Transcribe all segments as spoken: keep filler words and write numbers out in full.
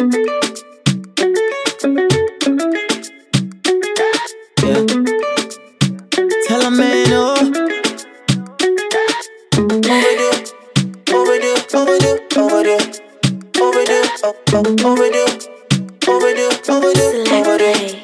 Yeah. Tell a man, oh. Overdue, overdue, overdue, overdue, overdue, oh, overdue, overdue, overdue, overdue.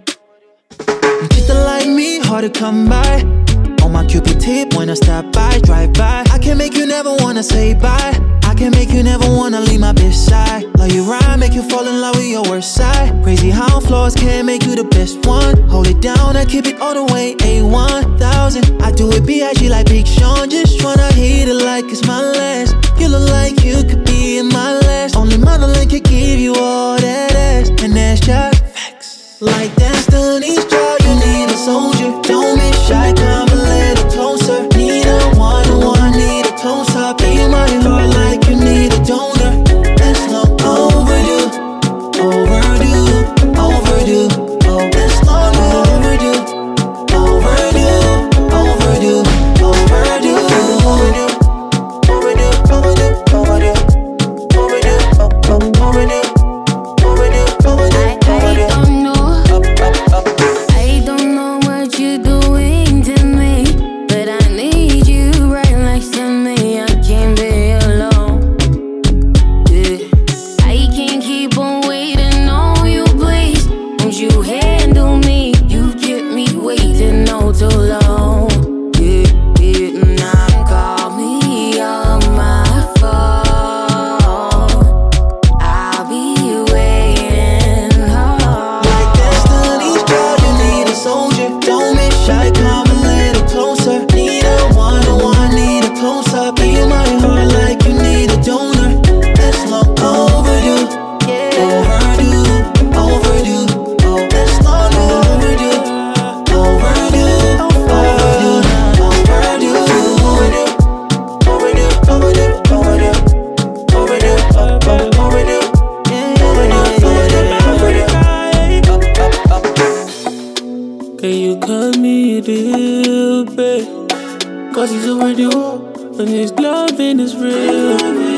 People like me, hard to come by. On my Cupid tip, when I stop by, drive by. I can make you never wanna say bye. I can make you never wanna leave my bitch side. Love you right, make you fall in love with your worst side. Crazy how flaws can make you the best one. Hold it down, I keep it all the way A one thousand. I do it B I G like Big Sean. Just tryna hit it like it's my last. You look like you could be in my last. Only modeling could give you all that ass. And that's just facts. Like Destiny's Child, you need a soldier. Don't be shy, come a little closer. Need a one-on-one, need a close-up. Be my heart like you need a donor. That's long overdue, overdue, overdue. Oh, that's long overdue, overdue, overdue, overdue, overdue, overdue, overdue, overdue, overdue, overdue, overdue, overdue, overdue. I don't know, I don't know what you're doing to me, but I need you right next to me. I can't be alone. Yeah. I can't keep on waiting on you, please. Won't you handle me? You kept me waiting oh too long. Yeah, yeah. Now call me on my phone. I'll be waiting. Oh. Like Destiny's Child, you need a soldier. Don't be shy, come a little closer. Need a one-on-one, need a close-up. Be in my heart like you need a donor. That's long overdue, overdue, overdue. Oh, that's long overdue, overdue, overdue, overdue, overdue, overdue, overdue, overdue, overdue, overdue, overdue, overdue. Can you cut me a deal, babe? Cause he's overdue, and his loving is real.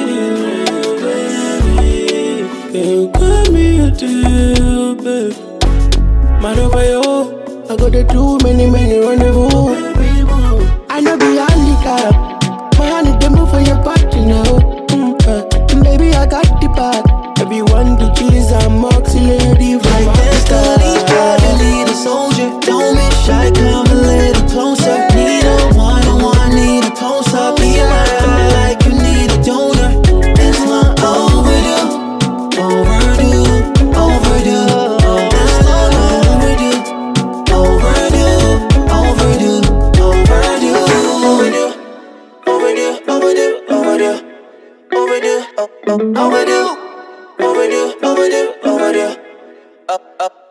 Can you cut me a deal, babe? Man over you, I got to do many, many rendezvous. I know be handicap, my hand is the move for your body now. Mm, uh, baby, I got the bag. Everyone the cheese and moxie lady from Like Destiny's Child, you need a soldier. Don't be shy, come a little closer. Need a one-on-one, need a close-up. Be in my heart like you need a donor. It's long overdue, overdue, overdue. Oh, it's long overdue, overdue, overdue, overdue, overdue, overdue, overdue, overdue, overdue, oh, oh, overdue, overdue, overdue, overdue. Up, up.